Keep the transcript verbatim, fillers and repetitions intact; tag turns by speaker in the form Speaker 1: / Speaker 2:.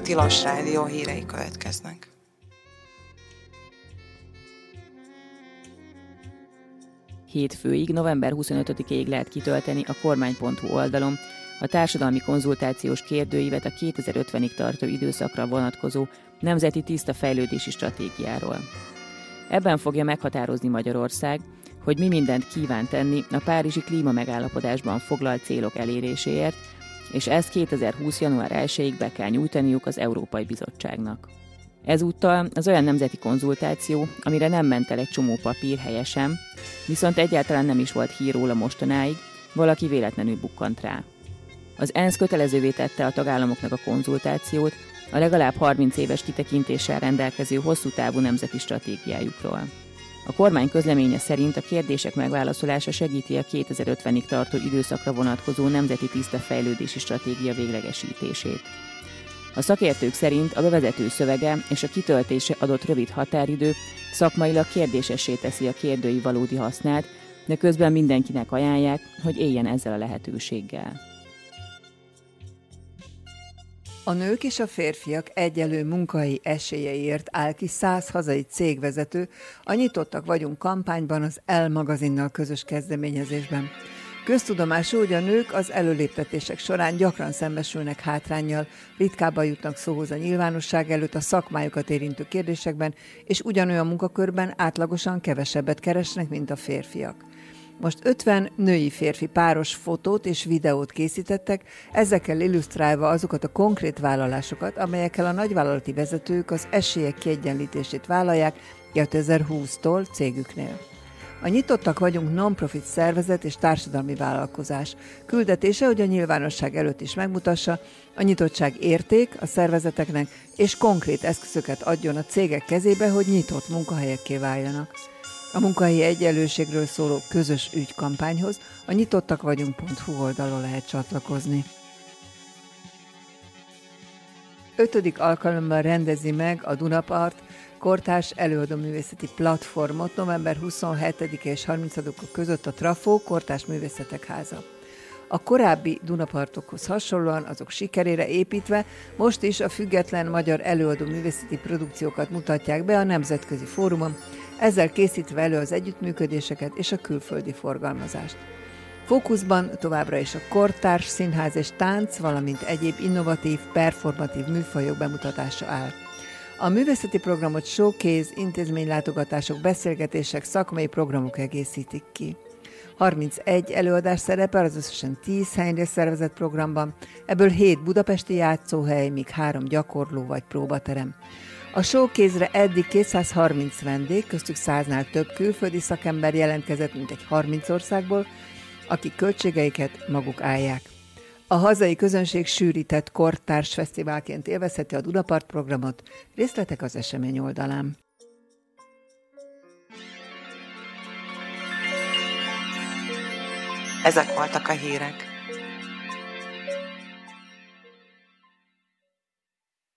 Speaker 1: Tilos Rádió hírei következnek.
Speaker 2: Hétfőig, november huszonötödikéig lehet kitölteni a kormány pont hu oldalon a társadalmi konzultációs kérdőívet a kétezer-ötvenig tartó időszakra vonatkozó Nemzeti Tiszta Fejlődési Stratégiáról. Ebben fogja meghatározni Magyarország, hogy mi mindent kíván tenni a párizsi klímamegállapodásban foglalt célok eléréséért, és ezt kétezer-húsz. január elsejéig be kell nyújtaniuk az Európai Bizottságnak. Ezúttal az olyan nemzeti konzultáció, amire nem ment el egy csomó papír helyesen, viszont egyáltalán nem is volt hír róla mostanáig, valaki véletlenül bukkant rá. Az ENSZ kötelezővé tette a tagállamoknak a konzultációt a legalább harminc éves kitekintéssel rendelkező hosszú távú nemzeti stratégiájukról. A kormány közleménye szerint a kérdések megválaszolása segíti a kétezer-ötvenig tartó időszakra vonatkozó Nemzeti Tiszta Fejlődési Stratégia véglegesítését. A szakértők szerint a bevezető szövege és a kitöltése adott rövid határidő szakmailag kérdésessé teszi a kérdői valódi hasznát, de közben mindenkinek ajánlják, hogy éljen ezzel a lehetőséggel.
Speaker 3: A nők és a férfiak egyenlő munkahelyi esélyeiért áll ki száz hazai cégvezető a Nyitottak vagyunk kampányban az Elle magazinnal közös kezdeményezésben. Köztudomású, hogy a nők az előléptetések során gyakran szembesülnek hátránnyal, ritkábban jutnak szóhoz a nyilvánosság előtt a szakmájukat érintő kérdésekben, és ugyanolyan munkakörben átlagosan kevesebbet keresnek, mint a férfiak. Most ötven női-férfi páros fotót és videót készítettek, ezekkel illusztrálva azokat a konkrét vállalásokat, amelyekkel a nagyvállalati vezetők az esélyek kiegyenlítését vállalják kétezer-húsztól cégüknél. A Nyitottak vagyunk non-profit szervezet és társadalmi vállalkozás. Küldetése, hogy a nyilvánosság előtt is megmutassa, a nyitottság érték a szervezeteknek, és konkrét eszközöket adjon a cégek kezébe, hogy nyitott munkahelyekké váljanak. A munkahelyi egyenlőségről szóló közös ügykampányhoz a nyitottak vagyunk pont hu oldalon lehet csatlakozni. Ötödik alkalommal rendezi meg a Dunapart kortárs előadóművészeti platformot november huszonhetedike és harmincadika között a Trafó Kortárs Művészetek Háza. A korábbi Dunapartokhoz hasonlóan azok sikerére építve most is a független magyar előadóművészeti produkciókat mutatják be a nemzetközi fórumon, ezzel készítve elő az együttműködéseket és a külföldi forgalmazást. Fókuszban továbbra is a kortárs, színház és tánc, valamint egyéb innovatív, performatív műfajok bemutatása áll. A művészeti programot showcase, intézménylátogatások, beszélgetések, szakmai programok egészítik ki. harmincegy előadás szerepel az összesen tíz helyre szervezett programban, ebből hét budapesti játszóhely, míg három gyakorló vagy próbaterem. A showcase-re eddig kétszázharminc vendég, köztük száznál több külföldi szakember jelentkezett, mint egy harminc országból, akik költségeiket maguk állják. A hazai közönség sűrített kortárs fesztiválként élvezheti a Dunapart programot, részletek az esemény oldalán.
Speaker 1: Ezek voltak a hírek.